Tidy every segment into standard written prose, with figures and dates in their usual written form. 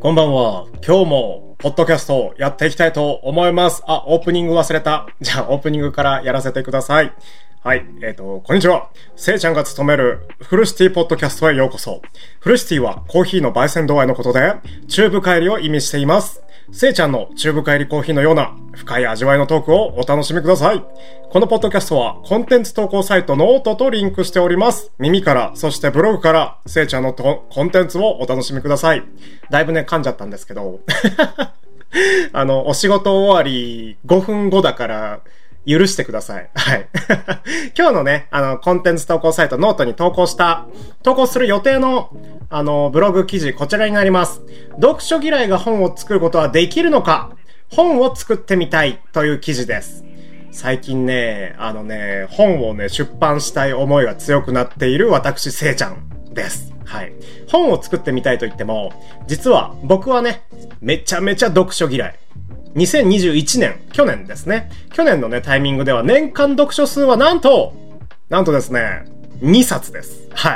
こんばんは。今日も、ポッドキャストをやっていきたいと思います。オープニング忘れた。じゃあ、オープニングからやらせてください。はい。こんにちは。せいちゃんが務めるフルシティポッドキャストへようこそ。フルシティはコーヒーの焙煎度合いのことで、チューブ帰りを意味しています。せいちゃんのチューブ帰りコーヒーのような深い味わいのトークをお楽しみください。このポッドキャストはコンテンツ投稿サイトノートとリンクしております。耳から、そしてブログから、せいちゃんのコンテンツをお楽しみください。だいぶね、噛んじゃったんですけど。お仕事終わり5分後だから、許してください。はい。今日のね、コンテンツ投稿サイトノートに投稿する予定の、ブログ記事、こちらになります。読書嫌いが本を作ることはできるのか？本を作ってみたいという記事です。最近ね、本をね、出版したい思いが強くなっている私、せいちゃんです。はい。本を作ってみたいと言っても、実は僕はね、めちゃめちゃ読書嫌い。2021年、去年ですね。去年のね、タイミングでは年間読書数はなんとですね、2冊です。はい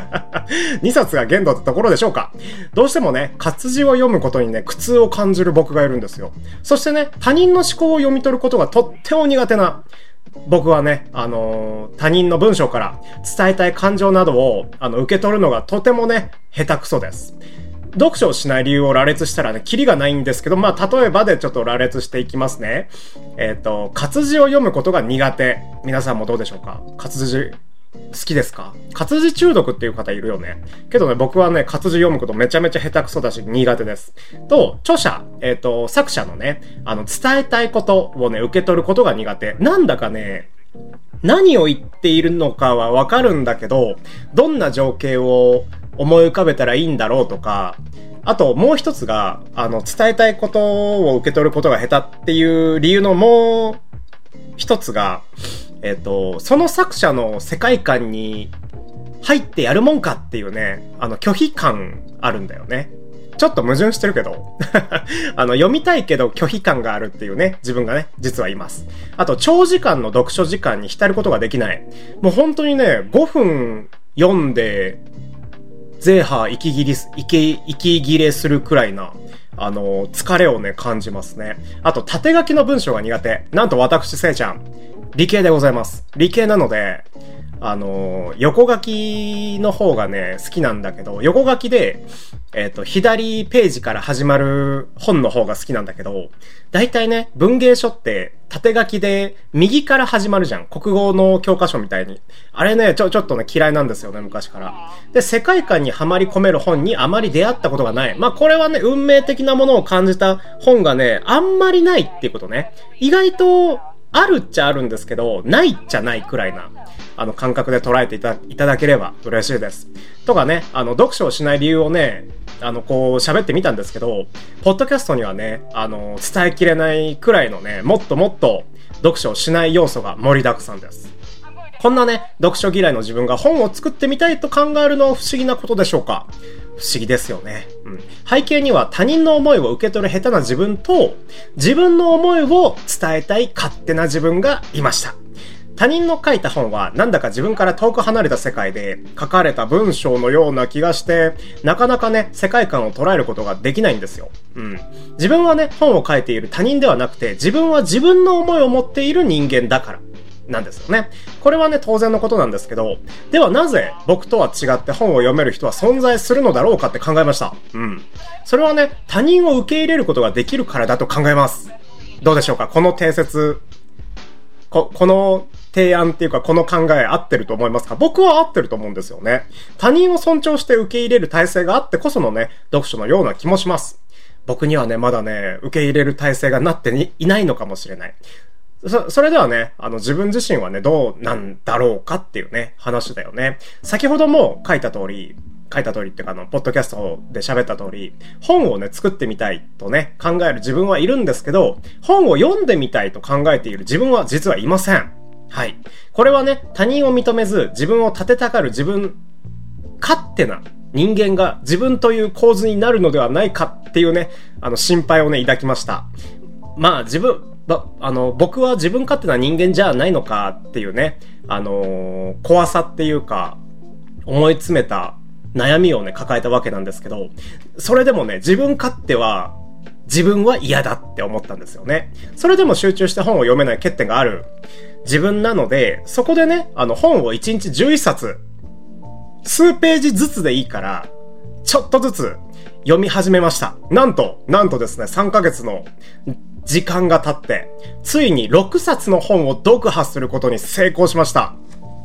。2冊が限度ってところでしょうか。どうしてもね、活字を読むことにね、苦痛を感じる僕がいるんですよ。そしてね、他人の思考を読み取ることがとっても苦手な僕はね、他人の文章から伝えたい感情などを、受け取るのがとてもね、下手くそです。読書をしない理由を羅列したらね、キリがないんですけど、例えばでちょっと羅列していきますね。活字を読むことが苦手。皆さんもどうでしょうか？活字、好きですか？活字中毒っていう方いるよね。けどね、僕はね、活字読むことめちゃめちゃ下手くそだし苦手です。と、著者、作者のね、伝えたいことをね、受け取ることが苦手。なんだかね、何を言っているのかはわかるんだけど、どんな情景を思い浮かべたらいいんだろうとか、あともう一つが、伝えたいことを受け取ることが下手っていう理由のもう一つが、その作者の世界観に入ってやるもんかっていうね、拒否感あるんだよね。ちょっと矛盾してるけど読みたいけど拒否感があるっていうね、自分がね、実はいます。あと、長時間の読書時間に浸ることができない。もう本当にね、5分読んで、ゼーハー息切れするくらいな、疲れをね、感じますね。あと、縦書きの文章が苦手。なんと私、せいちゃん、理系でございます。理系なので、横書きの方がね、好きなんだけど、横書きで、左ページから始まる本の方が好きなんだけど、大体ね、文芸書って縦書きで右から始まるじゃん。国語の教科書みたいに。あれね、ちょっとね、嫌いなんですよね、昔から。で、世界観にはまり込める本にあまり出会ったことがない。これはね、運命的なものを感じた本がね、あんまりないっていうことね。意外と、あるっちゃあるんですけど、ないっちゃないくらいな、感覚で捉えていただければ嬉しいです。とかね、読書をしない理由をね、喋ってみたんですけど、ポッドキャストにはね、伝えきれないくらいのね、もっともっと読書をしない要素が盛りだくさんです。こんなね、読書嫌いの自分が本を作ってみたいと考えるのは不思議なことでしょうか？不思議ですよね。背景には他人の思いを受け取る下手な自分と、自分の思いを伝えたい勝手な自分がいました。他人の書いた本はなんだか自分から遠く離れた世界で書かれた文章のような気がして、なかなかね、世界観を捉えることができないんですよ。自分はね、本を書いている他人ではなくて、自分は自分の思いを持っている人間だからなんですよね。これはね、当然のことなんですけど、ではなぜ僕とは違って本を読める人は存在するのだろうかって考えました。それはね、他人を受け入れることができるからだと考えます。どうでしょうか？この定説、この提案っていうか、この考え合ってると思いますか？僕は合ってると思うんですよね。他人を尊重して受け入れる体制があってこそのね、読書のような気もします。僕にはね、まだね、受け入れる体制がなっていないのかもしれない。それではね、自分自身はね、どうなんだろうかっていうね、話だよね。先ほども書いた通りっていうかポッドキャストで喋った通り、本をね、作ってみたいとね、考える自分はいるんですけど、本を読んでみたいと考えている自分は実はいません。はい。これはね、他人を認めず、自分を立てたがる自分勝手な人間が自分という構図になるのではないかっていうね、心配をね、抱きました。僕は自分勝手な人間じゃないのかっていうね、怖さっていうか、思い詰めた悩みをね、抱えたわけなんですけど、それでもね、自分は嫌だって思ったんですよね。それでも集中して本を読めない欠点がある自分なので、そこでね、本を1日11冊、数ページずつでいいから、ちょっとずつ読み始めました。なんとですね、3ヶ月の時間が経って、ついに6冊の本を読破することに成功しました。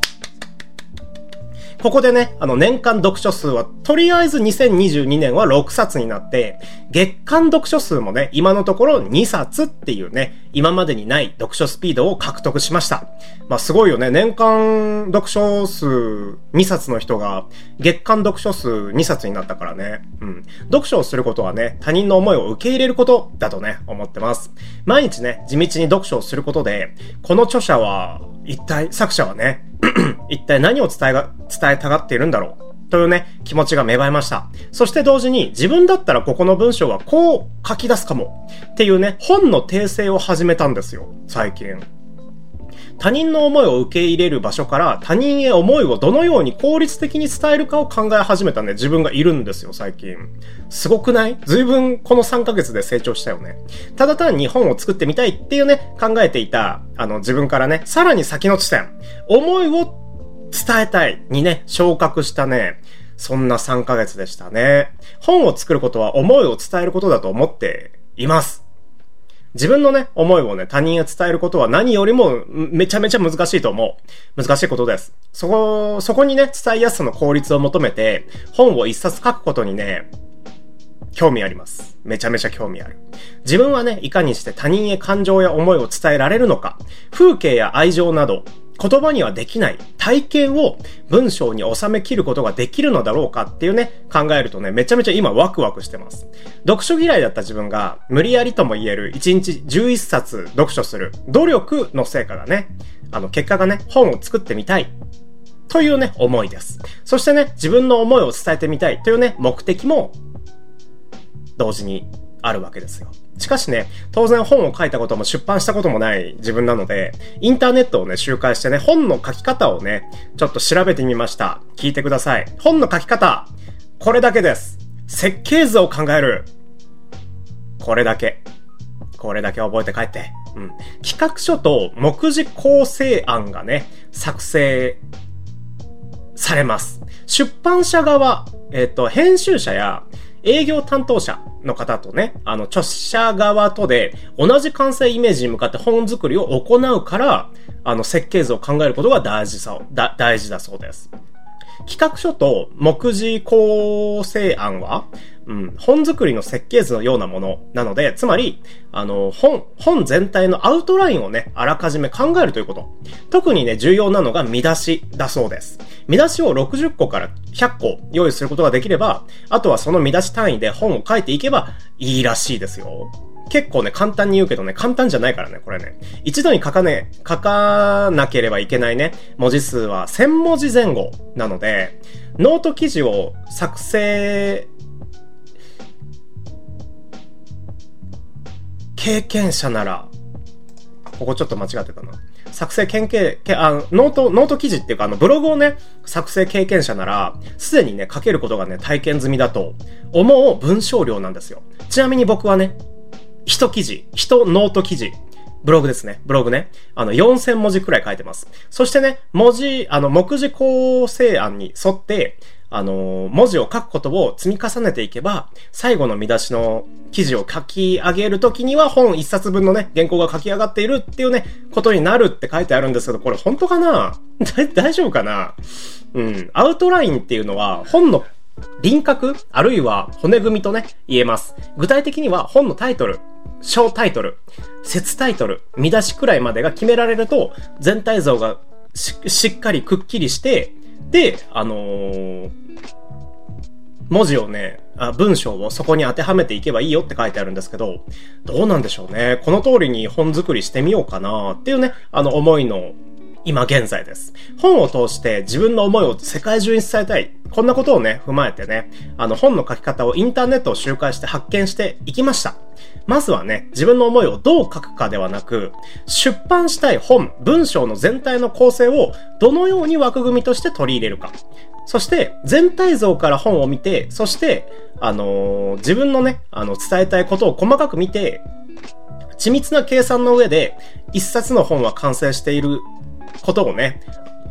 ここでね、年間読書数は、とりあえず2022年は6冊になって、月間読書数もね、今のところ2冊っていうね、今までにない読書スピードを獲得しました。まあすごいよね。年間読書数2冊の人が、月間読書数2冊になったからね。読書をすることはね、他人の思いを受け入れることだとね、思ってます。毎日ね、地道に読書をすることで、この作者はね、一体何を伝えたがっているんだろうというね、気持ちが芽生えました。そして同時に自分だったらここの文章はこう書き出すかもっていうね、本の訂正を始めたんですよ、最近。他人の思いを受け入れる場所から他人へ思いをどのように効率的に伝えるかを考え始めたね、自分がいるんですよ、最近。すごくない？随分この3ヶ月で成長したよね。ただ単に本を作ってみたいっていうね、考えていた、自分からね、さらに先の地点、思いを伝えたいにね、昇格したね、そんな3ヶ月でしたね。本を作ることは思いを伝えることだと思っています。自分のね、思いをね、他人へ伝えることは何よりもめちゃめちゃ難しいと思う。難しいことです。そこにね、伝えやすさの効率を求めて、本を一冊書くことにね、興味あります。めちゃめちゃ興味ある。自分はね、いかにして他人へ感情や思いを伝えられるのか、風景や愛情など、言葉にはできない体験を文章に収め切ることができるのだろうかっていうね、考えるとね、めちゃめちゃ今ワクワクしてます。読書嫌いだった自分が無理やりとも言える1日11冊読書する努力の成果がね、結果がね、本を作ってみたいというね、思いです。そしてね、自分の思いを伝えてみたいというね、目的も同時にあるわけですよ。しかしね、当然本を書いたことも出版したこともない自分なので、インターネットをね、周回してね、本の書き方をね、ちょっと調べてみました。聞いてください。本の書き方、これだけです。設計図を考える。これだけ覚えて帰って。企画書と目次構成案がね、作成されます。出版社側、編集者や営業担当者の方とね、著者側とで同じ完成イメージに向かって本作りを行うから、設計図を考えることが大事だそうです。企画書と目次構成案は、本作りの設計図のようなものなので、つまり、本全体のアウトラインをね、あらかじめ考えるということ。特にね、重要なのが見出しだそうです。見出しを60個から100個用意することができれば、あとはその見出し単位で本を書いていけばいいらしいですよ。結構ね、簡単に言うけどね、簡単じゃないからね、これね。一度に書かなければいけないね、文字数は1000文字前後なので、ノート記事を作成、経験者なら、ここちょっと間違ってたな。作成ノート記事っていうかブログをね、作成経験者なら、すでにね、書けることがね、体験済みだと思う文章量なんですよ。ちなみに僕はね、一ノート記事、ブログですね。ブログね。4000文字くらい書いてます。そしてね、目次構成案に沿って、文字を書くことを積み重ねていけば、最後の見出しの記事を書き上げるときには本一冊分のね、原稿が書き上がっているっていうね、ことになるって書いてあるんですけど、これ本当かな？大丈夫かな？アウトラインっていうのは本の輪郭、あるいは骨組みとね、言えます。具体的には本のタイトル、小タイトル、節タイトル、見出しくらいまでが決められると、全体像がしっかりくっきりして、で、文字をね、文章をそこに当てはめていけばいいよって書いてあるんですけど、どうなんでしょうね。この通りに本作りしてみようかなっていうね、思いの今現在です。本を通して自分の思いを世界中に伝えたい。こんなことをね、踏まえてね、本の書き方をインターネットを周回して発見していきました。まずはね、自分の思いをどう書くかではなく、出版したい本、文章の全体の構成をどのように枠組みとして取り入れるか。 そして全体像から本を見て、そして自分のね伝えたいことを細かく見て、緻密な計算の上で一冊の本は完成していることをね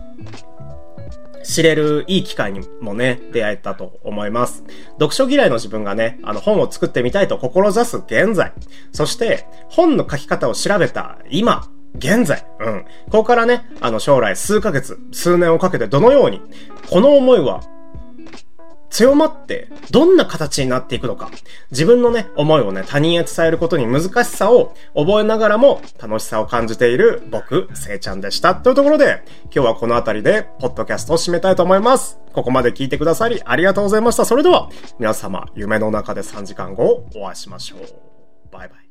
知れるいい機会にもね出会えたと思います。読書嫌いの自分がね本を作ってみたいと志す現在、そして本の書き方を調べた今現在、ここからね将来数ヶ月数年をかけてどのようにこの思いは強まってどんな形になっていくのか、自分のね思いをね他人へ伝えることに難しさを覚えながらも楽しさを感じている僕、せいちゃんでした。というところで今日はこのあたりでポッドキャストを締めたいと思います。ここまで聞いてくださりありがとうございました。それでは皆様夢の中で3時間後お会いしましょう。バイバイ。